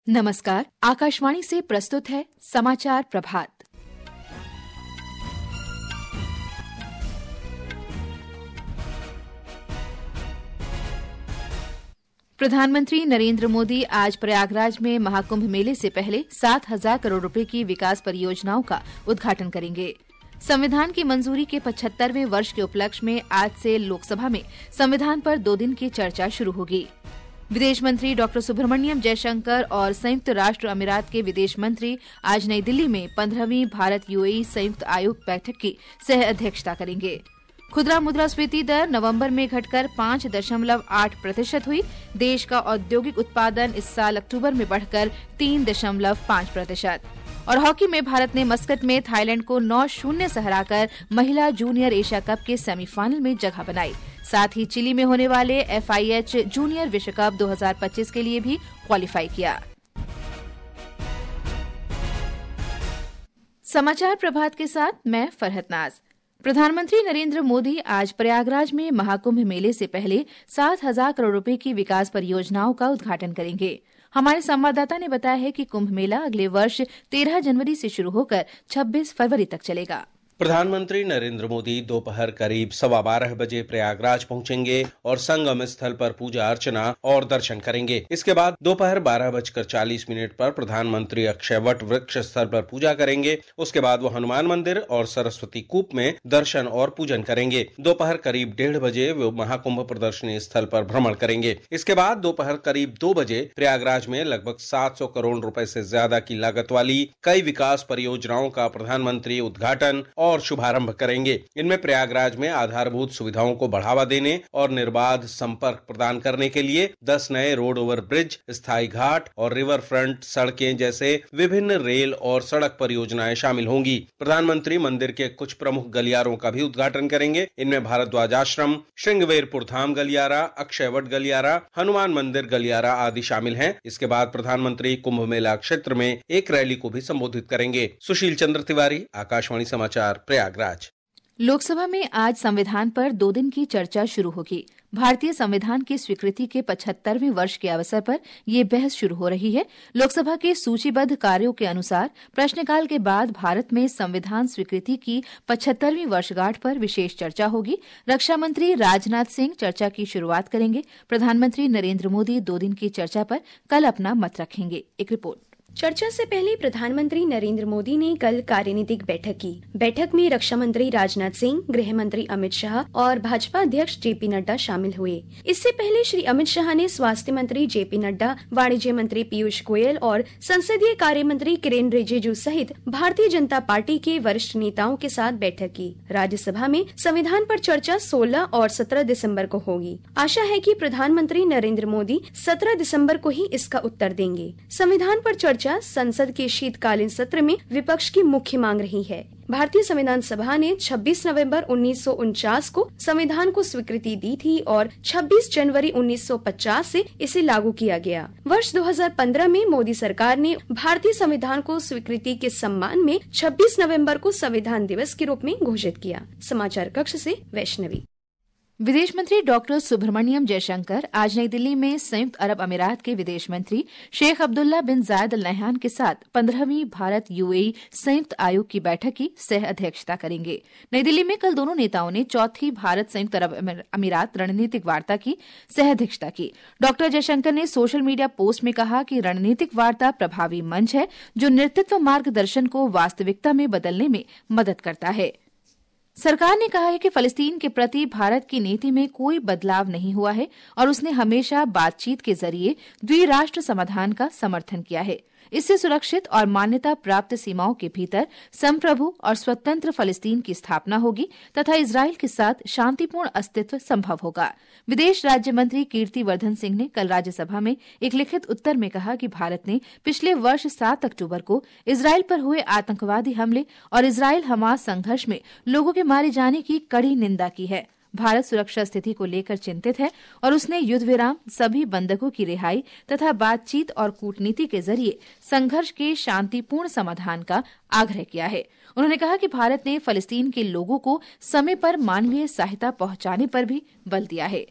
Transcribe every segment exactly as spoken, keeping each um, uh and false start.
नमस्कार, आकाशवाणी से प्रस्तुत है समाचार प्रभात। प्रधानमंत्री नरेंद्र मोदी आज प्रयागराज में महाकुंभ मेले से पहले सात हजार करोड़ रुपए की विकास परियोजनाओं का उद्घाटन करेंगे। संविधान की मंजूरी के पचहत्तरवें वर्ष के उपलक्ष्य में आज से लोकसभा में संविधान पर दो दिन की चर्चा शुरू होगी। विदेश मंत्री डॉक्टर सुब्रमण्यम जयशंकर और संयुक्त राष्ट्र अमीरात के विदेश मंत्री आज नई दिल्ली में पंद्रहवीं भारत यूएई संयुक्त आयोग बैठक की सह अध्यक्षता करेंगे। खुदरा मुद्रास्फीति दर नवंबर में घटकर पांच दशमलव आठ प्रतिशत हुई। देश का औद्योगिक उत्पादन इस साल अक्टूबर में बढ़कर तीन दशमलव पांच प्रतिशत। और हॉकी में भारत ने मस्कट में थाईलैंड को नौ शून्य से हराकर महिला जूनियर एशिया कप के सेमीफाइनल में जगह बनाई। साथ ही चिली में होने वाले एफआईएच जूनियर विश्व कप दो हज़ार पच्चीस के लिए भी क्वालिफाई किया। समाचार प्रभात के साथ मैं फरहत नाज। प्रधानमंत्री नरेंद्र मोदी आज प्रयागराज में महाकुंभ मेले से पहले सात हजार करोड़ रुपए की विकास परियोजनाओं का उद्घाटन करेंगे। हमारे संवाददाता ने बताया है कि कुंभ मेला अगले वर्ष तेरह जनवरी से शुरू होकर छब्बीस फरवरी तक चलेगा। प्रधानमंत्री नरेंद्र मोदी दोपहर करीब सवा बारह बजे प्रयागराज पहुंचेंगे और संगम स्थल पर पूजा अर्चना और दर्शन करेंगे। इसके बाद दोपहर बारह बजकर चालीस मिनट पर प्रधानमंत्री अक्षय वट वृक्ष स्थल पर पूजा करेंगे। उसके बाद वो हनुमान मंदिर और सरस्वती कूप में दर्शन और पूजन करेंगे। दोपहर करीब डेढ़ बजे वो महाकुंभ प्रदर्शनी स्थल पर भ्रमण करेंगे। इसके बाद दोपहर करीब दो बजे प्रयागराज में लगभग सात सौ करोड़ रुपए से ज्यादा की लागत वाली कई विकास परियोजनाओं का प्रधानमंत्री उद्घाटन और शुभारंभ करेंगे। इनमें प्रयागराज में आधारभूत सुविधाओं को बढ़ावा देने और निर्बाध संपर्क प्रदान करने के लिए दस नए रोड ओवर ब्रिज, स्थायी घाट और रिवर फ्रंट सड़कें जैसे विभिन्न रेल और सड़क परियोजनाएं शामिल होंगी। प्रधानमंत्री मंदिर के कुछ प्रमुख गलियारों का भी उद्घाटन करेंगे। इनमें भारद्वाज आश्रम, श्रृंगवेरपुर धाम गलियारा, अक्षयवट गलियारा, हनुमान मंदिर गलियारा आदि शामिल हैं। इसके बाद प्रधानमंत्री कुंभ मेला क्षेत्र में एक रैली को भी संबोधित करेंगे। सुशील चंद्र तिवारी, आकाशवाणी समाचार, प्रयागराज। लोकसभा में आज संविधान पर दो दिन की चर्चा शुरू होगी। भारतीय संविधान की स्वीकृति के पचहत्तरवें वर्ष के अवसर पर ये बहस शुरू हो रही है। लोकसभा के सूचीबद्ध कार्यों के अनुसार प्रश्नकाल के बाद भारत में संविधान स्वीकृति की पचहत्तरवीं वर्षगांठ पर विशेष चर्चा होगी। रक्षा मंत्री राजनाथ सिंह चर्चा की शुरुआत करेंगे। प्रधानमंत्री नरेंद्र मोदी दो दिन की चर्चा पर कल अपना मत रखेंगे। एक रिपोर्ट। चर्चा से पहले प्रधानमंत्री नरेंद्र मोदी ने कल कार्यनीतिक बैठक की। बैठक में रक्षा मंत्री राजनाथ सिंह, गृह मंत्री अमित शाह और भाजपा अध्यक्ष जेपी नड्डा शामिल हुए। इससे पहले श्री अमित शाह ने स्वास्थ्य मंत्री जेपी नड्डा, वाणिज्य मंत्री पीयूष गोयल और संसदीय कार्य मंत्री किरेन रिजिजू सहित भारतीय जनता पार्टी के वरिष्ठ नेताओं के साथ बैठक की। राज्यसभा में संविधान पर चर्चा सोलह और सत्रह दिसम्बर को होगी। आशा है कि प्रधानमंत्री नरेंद्र मोदी सत्रह दिसम्बर को ही इसका उत्तर देंगे। संविधान पर चर्चा संसद के शीतकालीन सत्र में विपक्ष की मुख्य मांग रही है। भारतीय संविधान सभा ने छब्बीस नवंबर उन्नीस सौ उनचास को संविधान को स्वीकृति दी थी और छब्बीस जनवरी उन्नीस सौ पचास से इसे लागू किया गया। वर्ष दो हज़ार पंद्रह में मोदी सरकार ने भारतीय संविधान को स्वीकृति के सम्मान में छब्बीस नवंबर को संविधान दिवस के रूप में घोषित किया। समाचार कक्ष से वैष्णवी। विदेश मंत्री डॉक्टर सुब्रमण्यम जयशंकर आज नई दिल्ली में संयुक्त अरब अमीरात के विदेश मंत्री शेख अब्दुल्ला बिन जायद अल नहयान के साथ पंद्रहवीं भारत यूएई संयुक्त आयोग की बैठक की सह अध्यक्षता करेंगे। नई दिल्ली में कल दोनों नेताओं ने चौथी भारत संयुक्त अरब अमीरात रणनीतिक वार्ता की सह अध्यक्षता की। डॉक्टर जयशंकर ने सोशल मीडिया पोस्ट में कहा कि रणनीतिक वार्ता प्रभावी मंच है जो नेतृत्व मार्गदर्शन को वास्तविकता में बदलने में मदद करता है। सरकार ने कहा है कि फलस्तीन के प्रति भारत की नीति में कोई बदलाव नहीं हुआ है और उसने हमेशा बातचीत के जरिए द्विराष्ट्र समाधान का समर्थन किया है। इससे सुरक्षित और मान्यता प्राप्त सीमाओं के भीतर संप्रभु और स्वतंत्र फलस्तीन की स्थापना होगी तथा इजरायल के साथ शांतिपूर्ण अस्तित्व संभव होगा। विदेश राज्य मंत्री कीर्ति वर्धन सिंह ने कल राज्यसभा में एक लिखित उत्तर में कहा कि भारत ने पिछले वर्ष सात अक्टूबर को इजरायल पर हुए आतंकवादी हमले और इजरायल हमास संघर्ष में लोगों के मारे जाने की कड़ी निंदा की है। भारत सुरक्षा स्थिति को लेकर चिंतित है और उसने युद्ध विराम, सभी बंधकों की रिहाई तथा बातचीत और कूटनीति के जरिए संघर्ष के शांतिपूर्ण समाधान का आग्रह किया है। उन्होंने कहा कि भारत ने फलस्तीन के लोगों को समय पर मानवीय सहायता पहुंचाने पर भी बल दिया है।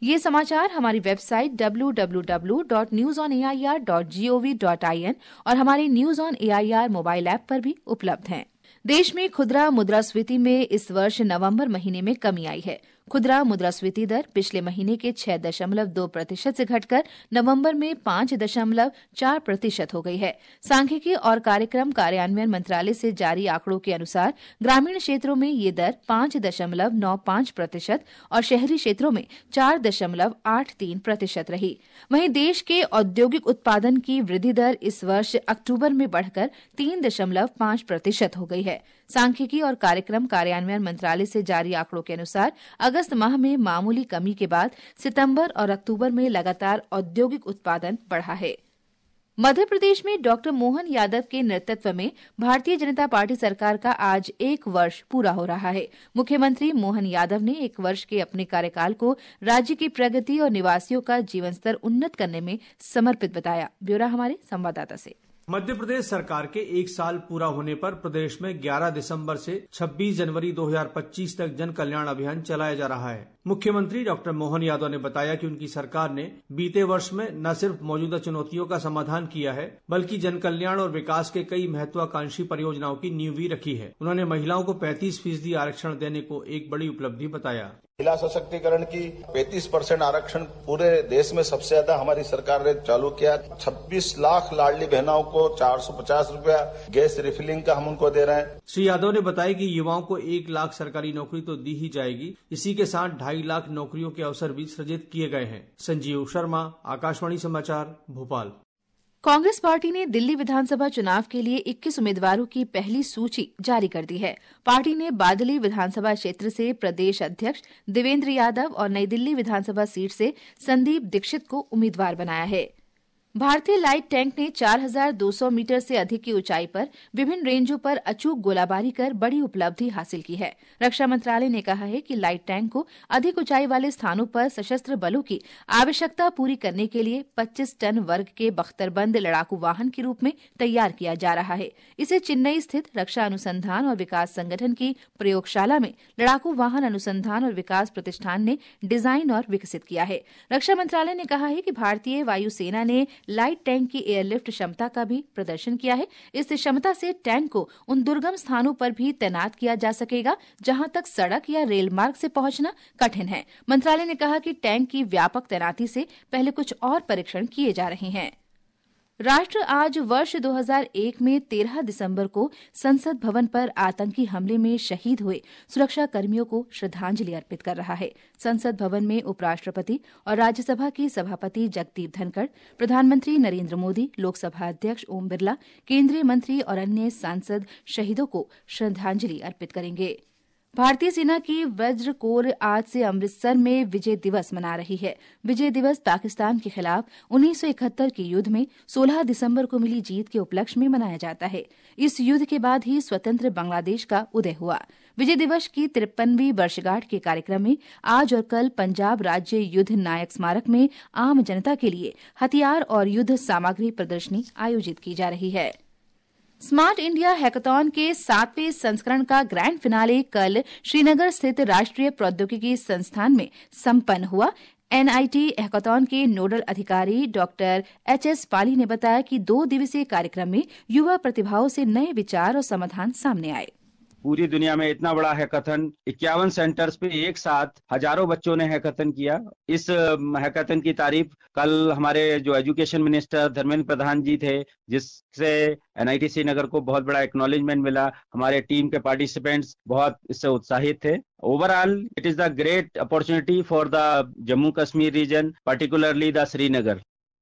ये समाचार हमारी website W W W dot news on A I R dot G O V dot I N और हमारी news on A I R mobile app पर भी उपलब्ध हैं। देश में खुदरा मुद्रास्फीति में इस वर्ष नवंबर महीने में कमी आई है। खुदरा मुद्रास्फीति दर पिछले महीने के छह दशमलव दो प्रतिशत से घटकर नवंबर में पांच दशमलव चार प्रतिशत हो गई है। सांख्यिकी और कार्यक्रम कार्यान्वयन मंत्रालय से जारी आंकड़ों के अनुसार ग्रामीण क्षेत्रों में ये दर पांच दशमलव नौ पांच प्रतिशत और शहरी क्षेत्रों में चार दशमलव आठ तीन प्रतिशत रही। वहीं देश के औद्योगिक उत्पादन की वृद्धि दर इस वर्ष अक्टूबर में बढ़कर तीन दशमलव पांच प्रतिशत हो गई है। सांख्यिकी और कार्यक्रम कार्यान्वयन मंत्रालय से जारी आंकड़ों के अनुसार अगस्त माह में मामूली कमी के बाद सितंबर और अक्टूबर में लगातार औद्योगिक उत्पादन बढ़ा है। मध्य प्रदेश में डॉक्टर मोहन यादव के नेतृत्व में भारतीय जनता पार्टी सरकार का आज एक वर्ष पूरा हो रहा है। मुख्यमंत्री मोहन यादव ने एक वर्ष के अपने कार्यकाल को राज्य की प्रगति और निवासियों का जीवन स्तर उन्नत करने में समर्पित बताया। ब्यौरा हमारे संवाददाता से। मध्य प्रदेश सरकार के एक साल पूरा होने पर प्रदेश में ग्यारह दिसंबर से छब्बीस जनवरी दो हज़ार पच्चीस तक जन कल्याण अभियान चलाया जा रहा है। मुख्यमंत्री डॉक्टर मोहन यादव ने बताया कि उनकी सरकार ने बीते वर्ष में न सिर्फ मौजूदा चुनौतियों का समाधान किया है, बल्कि जन कल्याण और विकास के कई महत्वाकांक्षी परियोजनाओं की नींव भी रखी है। उन्होंने महिलाओं को पैंतीस फीसदी आरक्षण देने को एक बड़ी उपलब्धि बताया। महिला सशक्तिकरण की पैंतीस परसेंट आरक्षण पूरे देश में सबसे ज्यादा हमारी सरकार ने चालू किया। छब्बीस लाख लाडली बहनों को चार सौ पचास रुपया गैस रिफिलिंग का हम उनको दे रहे हैं। श्री यादव ने बताया कि युवाओं को एक लाख सरकारी नौकरी तो दी ही जाएगी, इसी के साथ ढाई लाख नौकरियों के अवसर भी सृजित किए गए हैं। संजीव शर्मा, आकाशवाणी समाचार, भोपाल। कांग्रेस पार्टी ने दिल्ली विधानसभा चुनाव के लिए इक्कीस उम्मीदवारों की पहली सूची जारी कर दी है। पार्टी ने बादली विधानसभा क्षेत्र से प्रदेश अध्यक्ष देवेंद्र यादव और नई दिल्ली विधानसभा सीट से संदीप दीक्षित को उम्मीदवार बनाया है। भारतीय लाइट टैंक ने चार हज़ार दो सौ मीटर से अधिक की ऊंचाई पर विभिन्न रेंजों पर अचूक गोलाबारी कर बड़ी उपलब्धि हासिल की है। रक्षा मंत्रालय ने कहा है कि लाइट टैंक को अधिक ऊंचाई वाले स्थानों पर सशस्त्र बलों की आवश्यकता पूरी करने के लिए पच्चीस टन वर्ग के बख्तरबंद लड़ाकू वाहन के रूप में तैयार किया जा रहा है। इसे चेन्नई स्थित रक्षा अनुसंधान और विकास संगठन की प्रयोगशाला में लड़ाकू वाहन अनुसंधान और विकास प्रतिष्ठान ने डिजाइन और विकसित किया है। रक्षा मंत्रालय ने कहा है कि भारतीय वायुसेना ने लाइट टैंक की एयरलिफ्ट क्षमता का भी प्रदर्शन किया है। इस क्षमता से टैंक को उन दुर्गम स्थानों पर भी तैनात किया जा सकेगा जहां तक सड़क या रेल मार्ग से पहुंचना कठिन है। मंत्रालय ने कहा कि टैंक की व्यापक तैनाती से पहले कुछ और परीक्षण किए जा रहे हैं। राष्ट्र आज वर्ष दो हज़ार एक में तेरह दिसंबर को संसद भवन पर आतंकी हमले में शहीद हुए सुरक्षा कर्मियों को श्रद्धांजलि अर्पित कर रहा है। संसद भवन में उपराष्ट्रपति और राज्यसभा के सभापति जगदीप धनखड़, प्रधानमंत्री नरेंद्र मोदी, लोकसभा अध्यक्ष ओम बिरला, केंद्रीय मंत्री और अन्य सांसद शहीदों को श्रद्धांजलि अर्पित करेंगे। भारतीय सेना की वज्र कोर आज से अमृतसर में विजय दिवस मना रही है। विजय दिवस पाकिस्तान के खिलाफ उन्नीस सौ इकहत्तर के युद्ध में सोलह दिसंबर को मिली जीत के उपलक्ष्य में मनाया जाता है। इस युद्ध के बाद ही स्वतंत्र बांग्लादेश का उदय हुआ। विजय दिवस की तिरपनवीं वर्षगांठ के कार्यक्रम में आज और कल पंजाब राज्य युद्ध नायक स्मारक में आम जनता के लिए हथियार और युद्ध सामग्री प्रदर्शनी आयोजित की जा रही है। स्मार्ट इंडिया हैकाथॉन के सातवें संस्करण का ग्रैंड फिनाले कल श्रीनगर स्थित राष्ट्रीय प्रौद्योगिकी संस्थान में संपन्न हुआ। एनआईटी हैकाथॉन के नोडल अधिकारी डॉक्टर एच एस पाली ने बताया कि दो दिवसीय कार्यक्रम में युवा प्रतिभाओं से नए विचार और समाधान सामने आए। पूरी दुनिया में इतना बड़ा हैकाथन इक्यावन सेंटर्स पे एक साथ हजारों बच्चों ने हैकाथन किया। इस हैकाथन की तारीफ कल हमारे जो एजुकेशन मिनिस्टर धर्मेंद्र प्रधान जी थे, जिससे एनआईटी श्रीनगर को बहुत बड़ा एक्नॉलेजमेंट मिला। हमारे टीम के पार्टिसिपेंट्स बहुत इससे उत्साहित थे। Overall it is the great opportunity for the Jammu Kashmir region, particularly the Srinagar.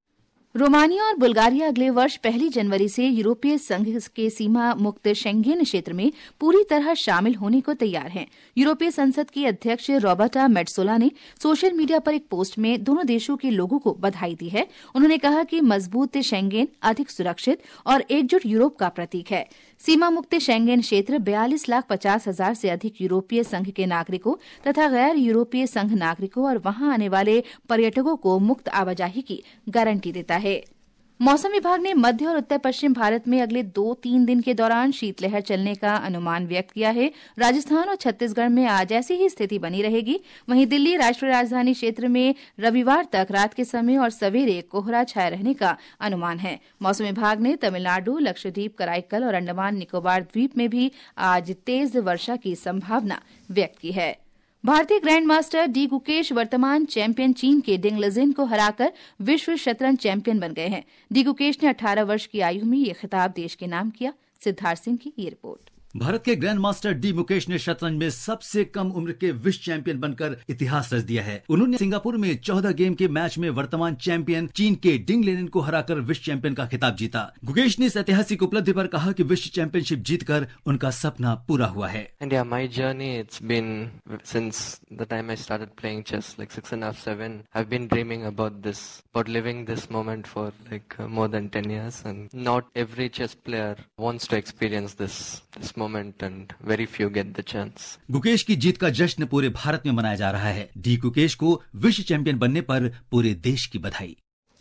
Romania और बुल्गारिया अगले वर्ष पहली जनवरी से यूरोपीय संघ के सीमा मुक्त शेंगेन क्षेत्र में पूरी तरह शामिल होने को तैयार हैं। यूरोपीय संसद की अध्यक्ष रॉबर्टा मेट्सोला ने सोशल मीडिया पर एक पोस्ट में दोनों देशों के लोगों को बधाई दी है। उन्होंने कहा कि मजबूत शेंगेन अधिक सुरक्षित और एकजुट यूरोप का प्रतीक है। सीमा मुक्त शेंगेन क्षेत्र बयालीस लाख पचास हजार से अधिक यूरोपीय संघ के नागरिकों तथा गैर यूरोपीय संघ नागरिकों और वहां आने वाले पर्यटकों को मुक्त आवाजाही की गारंटी देता है। मौसम विभाग ने मध्य और उत्तर पश्चिम भारत में अगले दो तीन दिन के दौरान शीतलहर चलने का अनुमान व्यक्त किया है। राजस्थान और छत्तीसगढ़ में आज ऐसी ही स्थिति बनी रहेगी। वहीं दिल्ली राष्ट्रीय राजधानी क्षेत्र में रविवार तक रात के समय और सवेरे कोहरा छाया रहने का अनुमान है। मौसम विभाग ने तमिलनाडु, लक्षद्वीप, कराईकल और अंडमान निकोबार द्वीप में भी आज तेज वर्षा की संभावना व्यक्त की है। भारतीय ग्रैंड मास्टर डी गुकेश वर्तमान चैंपियन चीन के डिंग लिजिन को हराकर विश्व शतरंज चैंपियन बन गए हैं। डी गुकेश ने अठारह वर्ष की आयु में ये खिताब देश के नाम किया। सिद्धार्थ सिंह की ये रिपोर्ट। भारत के ग्रैंड मास्टर डी मुकेश ने शतरंज में सबसे कम उम्र के विश्व चैंपियन बनकर इतिहास रच दिया है। उन्होंने सिंगापुर में चौदह गेम के मैच में वर्तमान चैंपियन चीन के डिंग लिजिन को हराकर विश्व चैंपियन का खिताब जीता। गुकेश ने इस ऐतिहासिक उपलब्धि पर कहा कि विश्व चैंपियनशिप जीतकर उनका सपना पूरा हुआ है। And yeah, my journey, it's been since the time I started playing chess, like six and a half, seven. I've been dreaming about this, about living this moment for like uh, more than ten years, and not every chess player wants to experience this this moment, and very few get the chance. Gukesh की जीत का जश्न पूरे भारत में मनाया जा रहा है। D Gukesh को विश्व चैंपियन बनने पर पूरे देश की बधाई।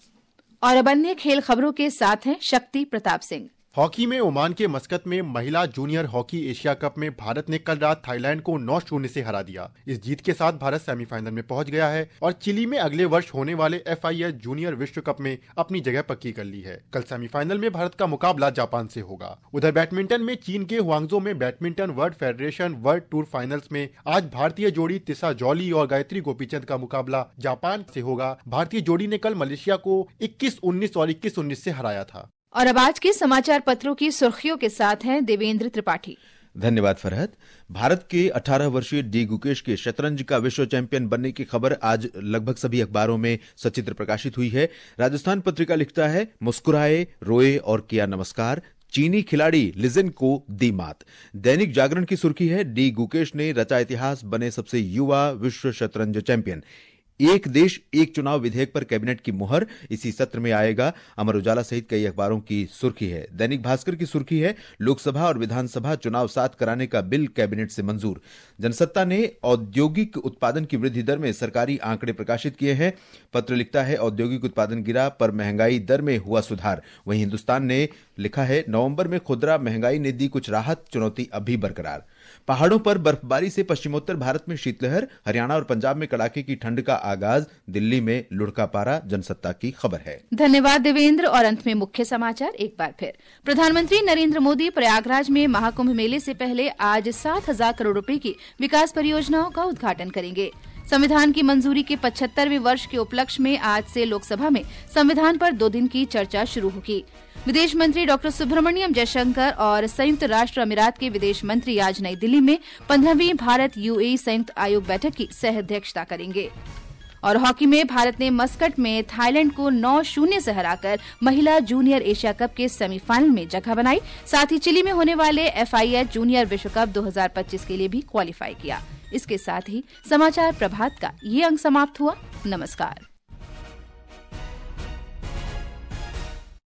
और अब अन्य खेल खबरों के साथ हैं शक्ति प्रताप सिंह। हॉकी में ओमान के मस्कत में महिला जूनियर हॉकी एशिया कप में भारत ने कल रात थाईलैंड को नौ शून्य से हरा दिया। इस जीत के साथ भारत सेमीफाइनल में पहुंच गया है और चिली में अगले वर्ष होने वाले एफ आई एच जूनियर विश्व कप में अपनी जगह पक्की कर ली है। कल सेमीफाइनल में भारत का मुकाबला जापान से होगा। उधर बैडमिंटन में चीन के हुआंगजो में badminton world federation world tour finals में आज भारतीय जोड़ी तिसा जॉली और गायत्री गोपीचंद का मुकाबला जापान से होगा। भारतीय जोड़ी ने कल मलेशिया को इक्कीस उन्नीस और इक्कीस उन्नीस से हराया था। और अब आज के समाचार पत्रों की सुर्खियों के साथ हैं देवेंद्र त्रिपाठी। धन्यवाद फरहत। भारत के अठारह वर्षीय डी गुकेश के शतरंज का विश्व चैंपियन बनने की खबर आज लगभग सभी अखबारों में सचित्र प्रकाशित हुई है। राजस्थान पत्रिका लिखता है, मुस्कुराए, रोए और किया नमस्कार, चीनी खिलाड़ी लिजिन को दी मात। दैनिक जागरण की सुर्खी है, डी गुकेश ने रचा इतिहास, बने सबसे युवा विश्व शतरंज चैंपियन। एक देश एक चुनाव विधेयक पर कैबिनेट की मुहर इसी सत्र में आएगा। अमर उजाला सहित कई अखबारों की सुर्खी है। दैनिक भास्कर की सुर्खी है, लोकसभा और विधानसभा चुनाव साथ कराने का बिल कैबिनेट से मंजूर। जनसत्ता ने औद्योगिक उत्पादन की वृद्धि दर में सरकारी आंकड़े प्रकाशित किए हैं। पत्र लिखता है, औद्योगिक उत्पादन गिरा पर महंगाई दर में हुआ सुधार। वहीं हिंदुस्तान ने लिखा है, नवंबर में खुदरा महंगाई ने दी कुछ राहत, चुनौती अभी बरकरार। पहाड़ों पर बर्फबारी से पश्चिमोत्तर भारत में शीतलहर, हरियाणा और पंजाब में कड़ाके की ठंड का आगाज, दिल्ली में लुढ़का पारा। जनसत्ता की खबर है। धन्यवाद देवेंद्र। और अंत में मुख्य समाचार एक बार फिर। प्रधानमंत्री नरेंद्र मोदी प्रयागराज में महाकुंभ मेले से पहले आज सात हजार करोड़ रुपए की विकास परियोजनाओं का उद्घाटन करेंगे। संविधान की मंजूरी के पचहत्तरवें वर्ष के उपलक्ष्य में आज से लोकसभा में संविधान पर दो दिन की चर्चा शुरू होगी। विदेश मंत्री डॉक्टर सुब्रमण्यम जयशंकर और संयुक्त राष्ट्र अमीरात के विदेश मंत्री आज नई दिल्ली में पंद्रहवीं भारत यूएई संयुक्त आयोग बैठक की सह अध्यक्षता करेंगे। और हॉकी में भारत ने मस्कट में थाईलैंड को नौ शून्य से हराकर महिला जूनियर एशिया कप के सेमीफाइनल में जगह बनाई। साथ ही चिली में होने वाले एफ आई एच जूनियर विश्व कप दो हजार पच्चीस के लिए भी क्वालिफाई किया। इसके साथ ही समाचार प्रभात का ये अंक समाप्त हुआ। नमस्कार।